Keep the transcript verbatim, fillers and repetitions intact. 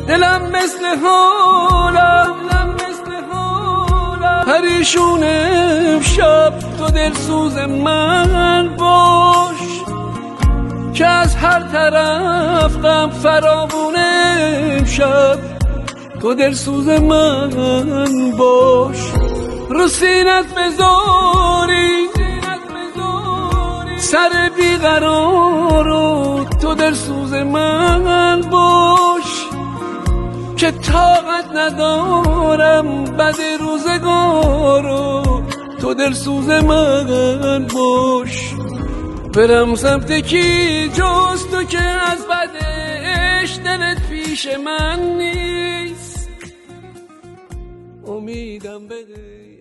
دلم مثل حالم پریشون امشب، تو دلسوز من باش که از هر طرف غم فراوون امشب، تو دلسوز من باش. رو سینت بذاری سر بیقرارو، تو دلسوز من باش که طاقت ندارم بد روزگارو، تو دلسوز من باش. برم سمت کی جز تو که از بدش دلت پیش من نیست، امیدم بده.